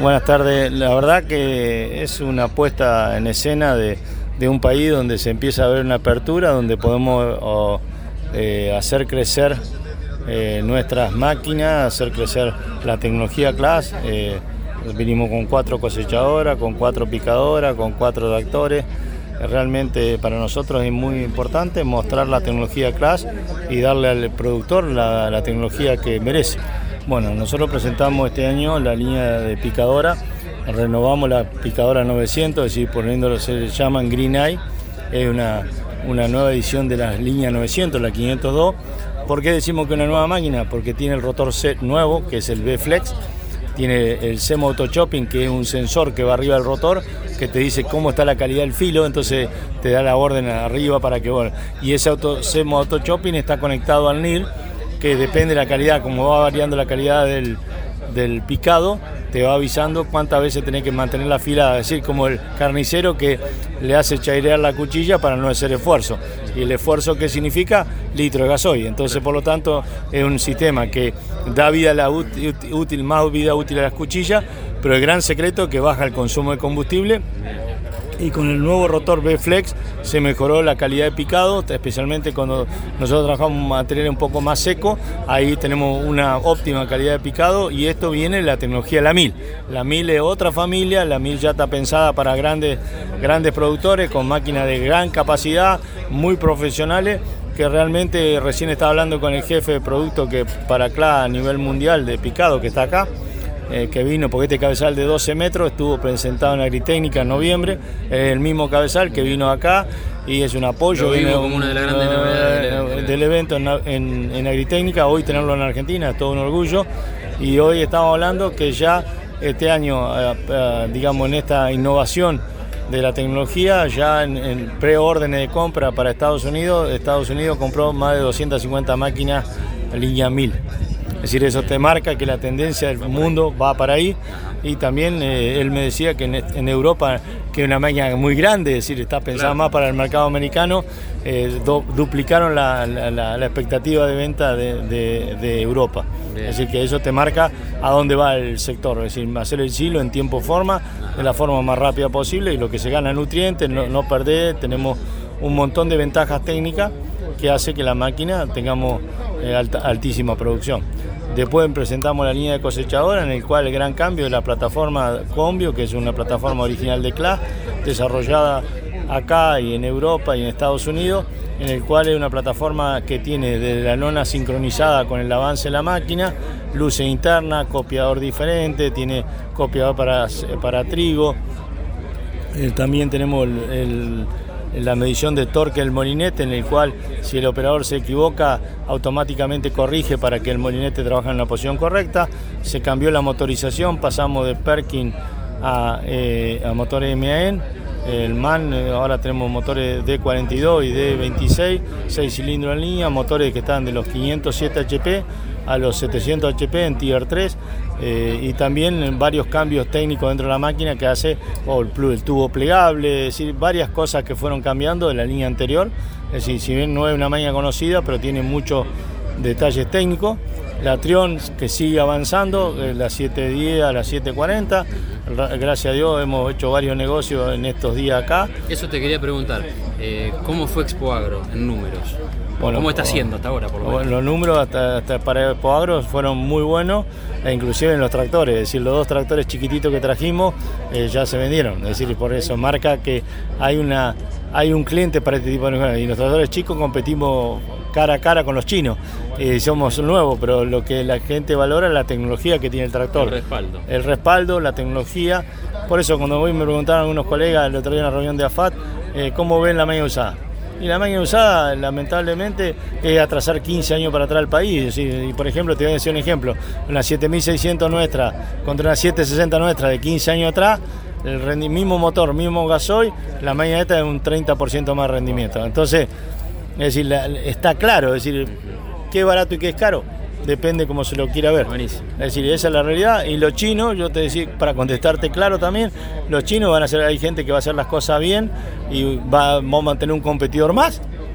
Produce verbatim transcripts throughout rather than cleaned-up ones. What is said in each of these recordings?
Buenas tardes. La verdad que es una puesta en escena de, de un país donde se empieza a ver una apertura, donde podemos o, eh, hacer crecer eh, nuestras máquinas, hacer crecer la tecnología Claas. Eh, vinimos con cuatro cosechadoras, con cuatro picadoras, con cuatro tractores. Realmente para nosotros es muy importante mostrar la tecnología Claas y darle al productor la, la tecnología que merece. Bueno, nosotros presentamos este año la línea de picadora, renovamos la picadora novecientos, es decir, poniéndolo, se llaman Green Eye, es una, una nueva edición de la línea novecientos, la quinientos dos. ¿Por qué decimos que es una nueva máquina? Porque tiene el rotor C nuevo, que es el B-Flex, tiene el Semo Auto Chopping, que es un sensor que va arriba del rotor, que te dice cómo está la calidad del filo, entonces te da la orden arriba para que, bueno, y ese auto, Semo Auto Chopping está conectado al N I R, que depende de la calidad, como va variando la calidad del, del picado, te va avisando cuántas veces tenés que mantener la fila, es decir, como el carnicero que le hace chairear la cuchilla para no hacer esfuerzo. Y el esfuerzo, ¿qué significa? Litro de gasoil. Entonces, por lo tanto, es un sistema que da vida la útil, útil, más vida útil a las cuchillas, pero el gran secreto es que baja el consumo de combustible. Y con el nuevo rotor B-Flex se mejoró la calidad de picado, especialmente cuando nosotros trabajamos material un poco más seco, ahí tenemos una óptima calidad de picado, y esto viene de la tecnología de la MIL. La MIL es otra familia, la MIL ya está pensada para grandes, grandes productores con máquinas de gran capacidad, muy profesionales, que realmente recién estaba hablando con el jefe de producto que para Claas a nivel mundial de picado que está acá, Eh, que vino, porque este cabezal de doce metros estuvo presentado en Agritécnica en noviembre, eh, el mismo cabezal que vino acá y es un apoyo. Lo vino como una de las grandes uh, novedades del, del evento en, en, en Agritécnica. Hoy tenerlo en Argentina es todo un orgullo, y hoy estamos hablando que ya este año, uh, uh, digamos, en esta innovación de la tecnología, ya en, en preórdenes de compra para Estados Unidos, Estados Unidos compró más de doscientas cincuenta máquinas línea mil. Es decir, eso te marca que la tendencia del mundo va para ahí. Y también eh, él me decía que en, en Europa, que es una máquina muy grande, es decir, está pensada claro. más para el mercado americano, eh, do, duplicaron la, la, la, la expectativa de venta de, de, de Europa. Bien. Es decir, que eso te marca a dónde va el sector, es decir, hacer el silo en tiempo y forma, de la forma más rápida posible, y lo que se gana en nutrientes, no, no perder. Tenemos un montón de ventajas técnicas que hace que la máquina tengamos eh, alta, altísima producción. Después presentamos la línea de cosechadora, en el cual el gran cambio es la plataforma Combio, que es una plataforma original de Claas, desarrollada acá y en Europa y en Estados Unidos, en el cual es una plataforma que tiene desde la lona sincronizada con el avance de la máquina, luces internas, copiador diferente, tiene copiador para, para trigo, eh, también tenemos el, el la medición de torque del molinete, en el cual si el operador se equivoca automáticamente corrige para que el molinete trabaje en la posición correcta. Se cambió la motorización, pasamos de Perkin a, eh, a motores M A N, el M A N, eh, ahora tenemos motores D cuarenta y dos y D veintiséis, seis cilindros en línea, motores que están de los quinientos siete H P a los setecientos H P en Tier tres, eh, y también varios cambios técnicos dentro de la máquina que hace oh, el, el tubo plegable, es decir, varias cosas que fueron cambiando de la línea anterior. Es decir, si bien no es una máquina conocida, pero tiene muchos detalles técnicos. La Trion que sigue avanzando, eh, la siete diez a la siete cuarenta, gracias a Dios hemos hecho varios negocios en estos días acá. Eso te quería preguntar, eh, ¿cómo fue Expo Agro en números? Bueno, ¿cómo está siendo hasta ahora? Por lo bueno, los números hasta, hasta para Expo Agro fueron muy buenos, e inclusive en los tractores, es decir, los dos tractores chiquititos que trajimos eh, ya se vendieron, es decir, por eso marca que hay una hay un cliente para este tipo de negocios, y los tractores chicos competimos cara a cara con los chinos, eh, somos nuevos, pero lo que la gente valora es la tecnología que tiene el tractor. El respaldo. El respaldo, la tecnología. Por eso cuando hoy me preguntaron algunos colegas el otro día en la reunión de A F A T, eh, ¿cómo ven la máquina usada? Y la máquina usada, lamentablemente, es atrasar quince años para atrás al país. Es decir, y por ejemplo, te voy a decir un ejemplo, una siete mil seiscientos nuestra contra una siete sesenta nuestra de quince años atrás, el mismo motor, mismo gasoil, la máquina esta es un treinta por ciento más rendimiento. Entonces, es decir, la, está claro, es decir, qué es barato y qué es caro, depende como se lo quiera ver. Buenísimo. Es decir, esa es la realidad. Y los chinos, yo te decía, para contestarte claro también, los chinos van a hacer, hay gente que va a hacer las cosas bien y va, vamos a mantener un competidor más,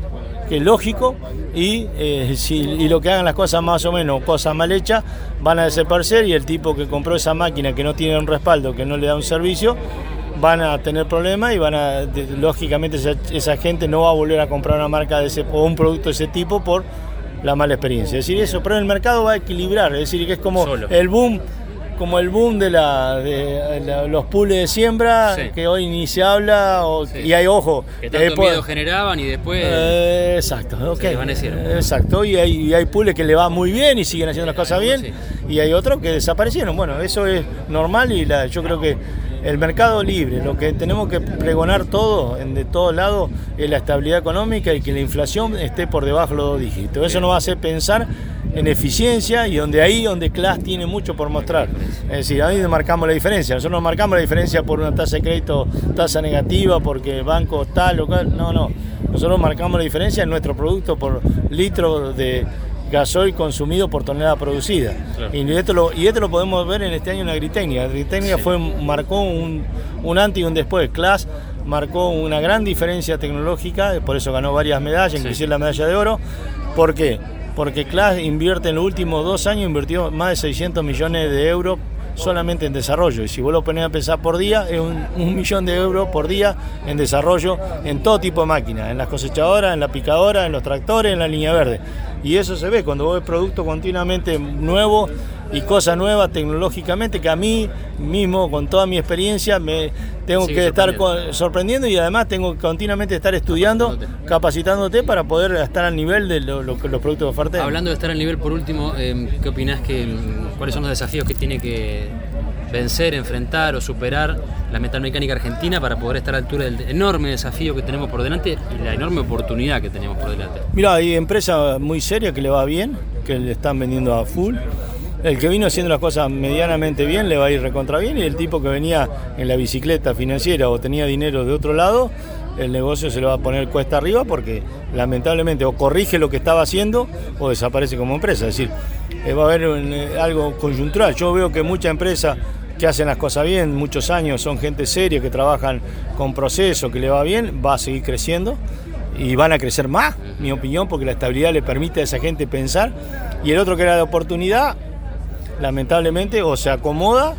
que es lógico, y, eh, si, y lo que hagan las cosas más o menos, cosas mal hechas, van a desaparecer, y el tipo que compró esa máquina que no tiene un respaldo, que no le da un servicio, van a tener problemas y van a, de, lógicamente esa, esa gente no va a volver a comprar una marca de ese, o un producto de ese tipo por la mala experiencia. Es decir, eso, pero el mercado va a equilibrar, es decir, que es como Solo. el boom, como el boom de, la, de la, los pools de siembra, sí. que hoy ni se habla, o, sí. y hay ojo. Que tanto después, miedo generaban y después eh, exacto, ok. se desvanecieron. Exacto, y hay, y hay pools que le va muy bien y siguen haciendo las cosas bien, sí. y hay otros que desaparecieron. Bueno, eso es normal, y la, yo creo que el mercado libre, lo que tenemos que pregonar todo, en de todos lados, es la estabilidad económica y que la inflación esté por debajo de los dos dígitos. Eso nos va a hacer pensar en eficiencia, y donde ahí donde Class tiene mucho por mostrar. Es decir, ahí marcamos la diferencia. Nosotros no marcamos la diferencia por una tasa de crédito, tasa negativa, porque banco tal o cual. No, no. Nosotros marcamos la diferencia en nuestro producto por litro de gasoil consumido por tonelada producida. Claro. Y, esto lo, y esto lo podemos ver en este año en Agritecnia. Agritecnia sí. fue, marcó un, un antes y un después. Class marcó una gran diferencia tecnológica, por eso ganó varias medallas, sí. inclusive la medalla de oro. ¿Por qué? Porque Class invierte en los últimos dos años, invirtió más de seiscientos millones de euros solamente en desarrollo, y si vos lo ponés a pensar por día, es un, un millón de euros por día en desarrollo en todo tipo de máquinas, en las cosechadoras, en la picadora, en los tractores, en la línea verde. Y eso se ve cuando vos ves productos continuamente nuevos y cosas nuevas tecnológicamente, que a mí mismo, con toda mi experiencia, me tengo sí, que estar sorprendiendo. sorprendiendo, y además tengo que continuamente estar estudiando, capacitándote para poder estar al nivel de lo, lo, los productos de oferta. Hablando de estar al nivel, por último, eh, ¿qué opinás que cuáles son los desafíos que tiene que vencer, enfrentar o superar la metalmecánica argentina para poder estar a la altura del enorme desafío que tenemos por delante y la enorme oportunidad que tenemos por delante? Mirá, hay empresas muy serias que le va bien, que le están vendiendo a full. El que vino haciendo las cosas medianamente bien le va a ir recontra bien, y el tipo que venía en la bicicleta financiera o tenía dinero de otro lado, el negocio se le va a poner cuesta arriba, porque lamentablemente o corrige lo que estaba haciendo o desaparece como empresa. Es decir, eh, va a haber un, eh, algo coyuntural. Yo veo que muchas empresas que hacen las cosas bien, muchos años, son gente seria, que trabajan con proceso, que le va bien, va a seguir creciendo y van a crecer más, mi opinión, porque la estabilidad le permite a esa gente pensar. Y el otro, que era de oportunidad, lamentablemente o se acomoda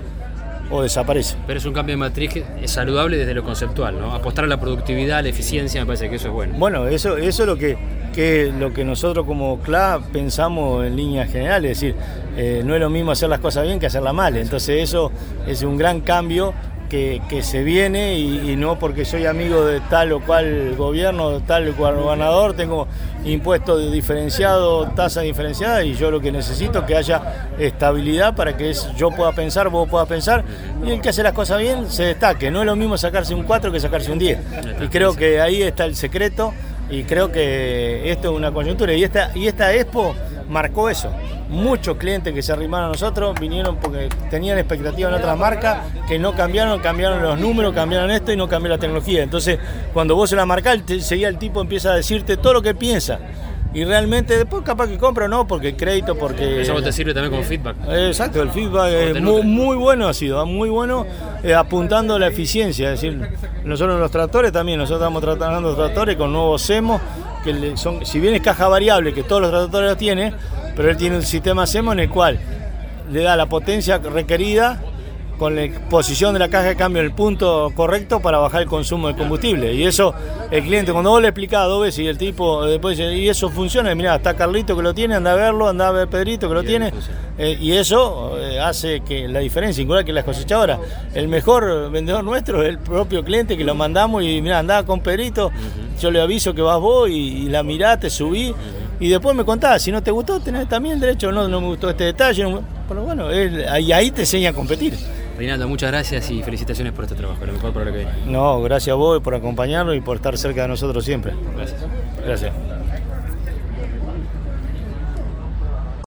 o desaparece. Pero es un cambio de matriz que es saludable desde lo conceptual, ¿no? Apostar a la productividad, a la eficiencia, me parece que eso es bueno. Bueno, eso, eso es lo que, que, lo que nosotros como C L A pensamos en líneas generales, es decir, eh, no es lo mismo hacer las cosas bien que hacerlas mal, entonces eso es un gran cambio que, que se viene, y, y no porque soy amigo de tal o cual gobierno, de tal o cual gobernador, tengo impuestos diferenciados, tasas diferenciadas, y yo lo que necesito es que haya estabilidad para que es, yo pueda pensar, vos puedas pensar, y el que hace las cosas bien se destaque. No es lo mismo sacarse un cuatro que sacarse un diez, y creo que ahí está el secreto, y creo que esto es una coyuntura, y esta, y esta Expo marcó eso. Muchos clientes que se arrimaron a nosotros vinieron porque tenían expectativas en otras marcas que no cambiaron, cambiaron los números, cambiaron esto y no cambió la tecnología. Entonces, cuando vos se la marcás, seguía el tipo, empieza a decirte todo lo que piensa. Y realmente después capaz que compra o no, porque el crédito, porque... Eso te sirve también como feedback. Exacto, el feedback es muy, muy bueno, ha sido muy bueno, eh, apuntando a la eficiencia. Es decir, nosotros los tractores también, nosotros estamos tratando los tractores con nuevos SEMO, que son, si bien es caja variable, que todos los tractores lo tienen, pero él tiene un sistema SEMO en el cual le da la potencia requerida con la posición de la caja de cambio en el punto correcto para bajar el consumo de combustible. Y eso, el cliente, cuando vos le explicás dos veces y el tipo después dice, y eso funciona, mirá, está Carlito que lo tiene, anda a verlo, anda a ver Pedrito que lo tiene, eh, y eso eh, hace que la diferencia, igual que las cosechadoras. El mejor vendedor nuestro es el propio cliente, que lo mandamos y mirá, andá con Pedrito, uh-huh. yo le aviso que vas vos y, y la mirá, te subí, uh-huh. y después me contás, si no te gustó, tenés también el derecho, no, no me gustó este detalle, no, pero bueno, él, y ahí te enseña a competir. Reinaldo, muchas gracias y felicitaciones por este trabajo, lo mejor para lo que viene. No, gracias a vos por acompañarnos y por estar cerca de nosotros siempre. Gracias. Gracias.